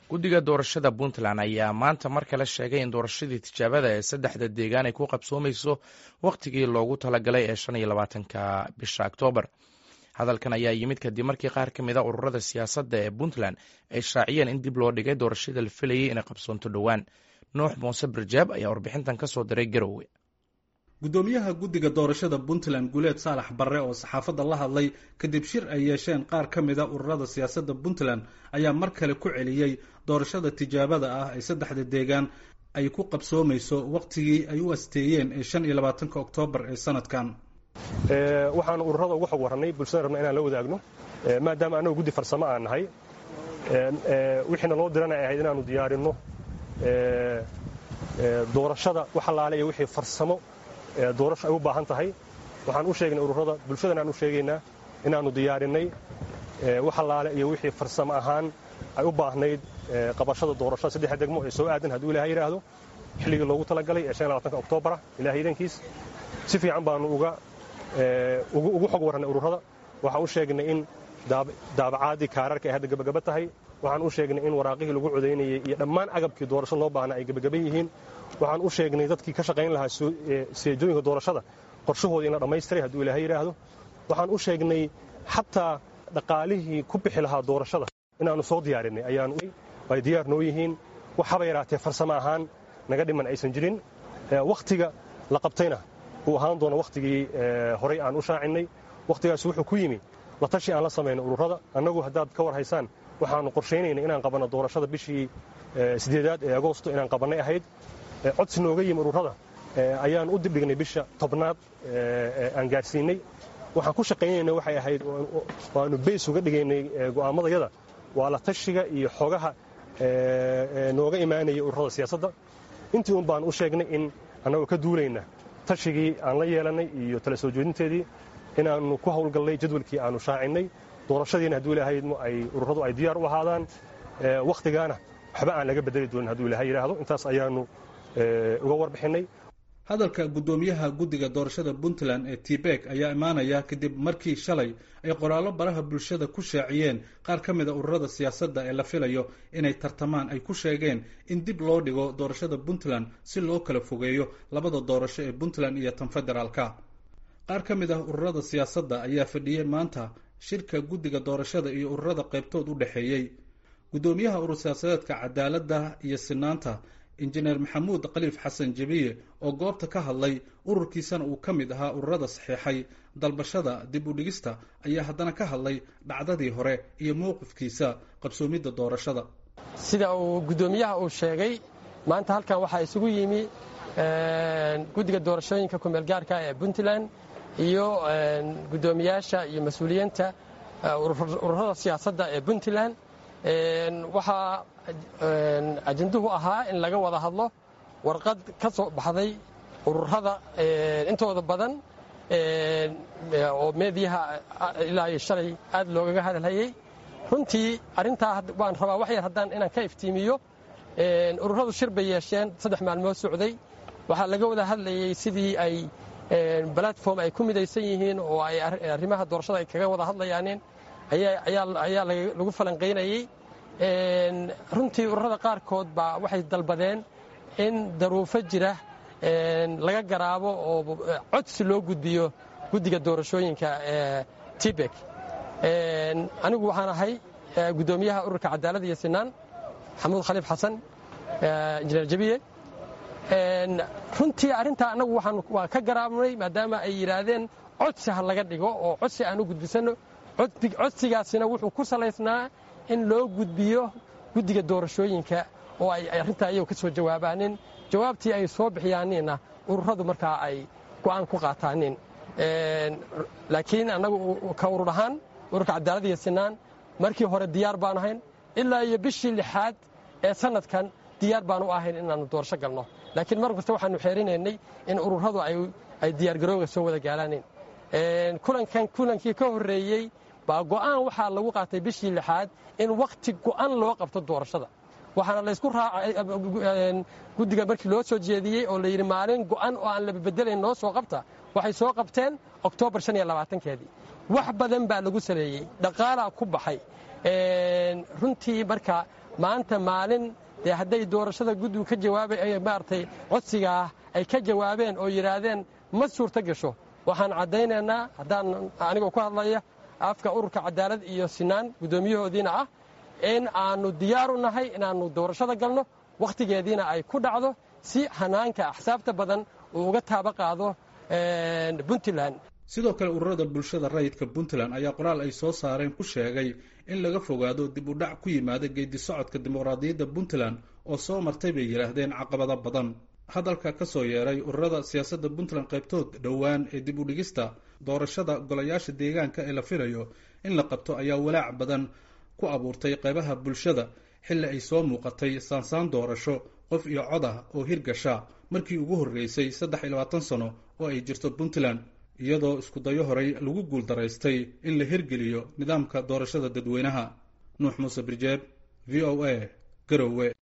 guddiga doorashada puntland ayaa maanta mar kale sheegay in doorashadii tijaabada ee saddexda deegaan ay ku qabsoomayso wakhtigii loogu talagalay ee 25 bisha oktoobar. hadalkan ayaa yimid kadib markii qaar ka mida ururada siyaasadda ee puntland ay shaaciyeen in dib loo dhigay doorashada la filayay inay qabsoonto dhowaan. nuux muuse barjaab ayaa warbixintan ka soo diray garowe. gudoomiyaha guddiga doorashada puntland guuleed saalax barre oo saxaafadda la hadlay kadib shir ay yeesheen qaar ka mida ururada siyaasadda puntland ayaa mar kale ku celiyey doorashada tijaabada ah ee saddexda deegaan ay ku qabsoomayso wakhtigii ay u asteeyeen ee 25 oktoobar ee sanadkan. waxaan ururada uga xog warannay bulshada rabna inaan la wadaagno maadaama annagu guddi farsamo aan nahay wixiina loo dirana ay ahayd inaannu diyaarinno doorashada wax allaale iyo wixii farsamo doorasho ay u baahan tahay. waxaan u sheegnay ururada bulshadana aan u sheegaynaa inaannu diyaarinnay wax allaale iyo wixii farsamo ahaan ay u baahnayd qabashada doorashada saddex degmo ee soo aadan hadduu ilaahay yidhaahdo xilligii loogu talagalay ee 25 oktoobar ilaahay idankiis si fiican baanu ugu xog warannay ururada. waxaan u sheegnay in daabacaadii kaararka ay hadda gabagaba tahay. waxaan u sheegnay in waraaqihii lagu codaynayay iyo dhammaan agabkii doorasho loo baahna ay gabagaban yihiin. waxaan u sheegnay dadkii ka shaqayn lahaa seejooyinka doorashada qorshahoodii in la dhammaystiray hadduu ilaahay yidhaahdo. waxaan u sheegnay xataa dhaqaalihii ku bixi lahaa doorashada inaannu soo diyaarinay ay diyaar noo yihiin. wax haba yaraatee farsamo ahaan naga dhiman aysan jirin. wakhtiga la qabtayna uu ahaan doono wakhtigii horay aan u shaacinnay. wakhtigaas wuxuu ku yimi la tashi aan la samayno ururada. annagu haddaad ka war haysaan waxaannu qorshaynaynay inaan qabanno doorashada bishii 8 ee agoosto inaan qabannay ahayd. codsi nooga yimi ururada ayaan u dibdhignay bisha 10aad aan gaadhsiinay. waxaan ku shaqaynayna waxay ahayd waannu bays uga dhigaynay go'aamadayada waa la tashiga iyo xogaha nooga imaanayay ururada siyaasadda. intii un baan u sheegnay in annagoo ka duulayna tashigii aan la yeelannay iyo tala soo jeedinteedii inaannu ku hawlgallay jadwalkii aannu shaacinnay doorashadiina hadduu ilaahay ururadu ay diyaar u ahaadaan wakhtigaana waxba aan laga bedeli doonin hadduu ilaahay yidhaahdo. intaas ayaannu uga warbixinnay. hadalka guddoomiyaha guddiga doorashada puntland ee tibek ayaa imaanaya kadib markii shalay ay qoraallo baraha bulshada ku shaaciyeen qaar ka mida ururada siyaasadda ee la filayo inay tartamaan ay ku sheegeen in dib loo dhigo doorashada puntland si loo kala fogeeyo labada doorasho ee puntland iyo tan federaalka. qaar ka mid ah ururada siyaasadda ayaa fadhiyey maanta shirka guddiga doorashada iyo ururada qaybtood u dhexeeyey. guddoomiyaha urur siyaasadeedka cadaaladda iyo sinaanta injineer maxamuud khaliif xasan jabiye oo goobta ka hadlay ururkiisana uu ka mid ahaa ururada saxiixay dalbashada dib u dhigista ayaa haddana ka hadlay dhacdadii hore iyo mowqifkiisa qabsoomidda doorashada. sida uu guddoomiyaha uu sheegay maanta halkan waxaa isugu yimi guddiga doorashooyinka kumeelgaarka ee puntland iyo guddoomiyaasha iyo mas-uuliyiinta ururada siyaasadda ee puntland. waxaa ajenduhu ahaa in laga wada hadlo warqad ka soo baxday ururada intooda badan oo meediyaha ilaa iyo shalay aad loogaga hadalhayey. runtii arrintaa waan rabaa wax yar haddaan inaan ka iftiimiyo. ururadu shir bay yeesheen 3 maalmood socday. waxaa laga wada hadlayey sidii ay platform ay ku midaysan yihiin oo ay arrimaha doorashada ay kaga wada hadlayaanin ayaa lagu falanqaynayey. runtii ururada qaarkood baa waxay dalbadeen in daruufo jira laga garaabo oo codsi loo gudbiyo guddiga doorashooyinka tibek. anigu waxaan ahay guddoomiyaha ururka cadaaladda iyo sinaan maxamuud khaliif xasan injineer jabiye. runtii arrintaa annagu waa ka garaabnay maadaama ay yidhaahdeen codsi ha laga dhigo oo codsi aan u gudbisanno. codsigaasina wuxuu ku salaysnaa in loo gudbiyo guddiga doorashooyinka oo ay arrintaa iyagu ka soo jawaabaanin. jawaabtii ay soo bixiyaaniinna ururadu markaa ay go'aan ku qaataanin. laakiin annagu ka urur ahaan ururka cadaaladda iyo sinaan markii hore diyaar baanu ahayn ilaa iyo bishii 6aad ee sanadkan diyaar baanu u ahayn inaannu doorasho galno. laakiin mar kasta waxaannu xeerinaynay in ururadu ay diyaargarooga soo wada gaalaaneen. kulankii ka horreeyey baa go'aan waxaa lagu qaatay bishii 6aad in wakhti go'an loo qabto doorashada. waxaana laysku raacay guddiga markii loo soo jeediyey oo la yidhi maalin go'an oo aan la bedelayn noo soo qabta. waxay soo qabteen oktoobar 25keedii. wax badan baa lagu saleeyey dhaqaalaa ku baxay. runtii marka maanta maalin dee hadday doorashada guddigu ka jawaabay maaragtay codsigaah ay ka jawaabeen oo yidhaahdeen ma suurto gasho waxaan caddaynaynaa haddaan anigoo ku hadlaya afka ururka cadaalad iyo sinaan guddoomiyahoodiina ah in aannu diyaar u nahay inaannu doorashada galno wakhtigeediina ay ku dhacdo si hanaanka axsaabta badan uu uga taaba qaado puntland sidoo kale ururada bulshada rayidka puntland ayaa qoraal ay soo saareen ku sheegay in laga fogaado dib u dhac ku yimaada geedi socodka dimuqraadiyadda puntland oo soo martay bay yidhaahdeen caqabado badan hadalka ka soo yeeray ururada siyaasadda puntland qaybtood dhowaan ee dib u dhigista doorashada golayaasha deegaanka ee la filayo in la qabto ayaa walaac badan ku abuurtay qaybaha bulshada xilli ay soo muuqatay saansaan doorasho qof iyo cod ah oo hirgasha markii ugu horreysay 23 sano oo ay jirto puntland iyadoo isku dayo horay lagu guuldaraystay in la hirgeliyo nidaamka doorashada dadweynaha. Nuux Muuse Birjeeb, VOA, Garowe.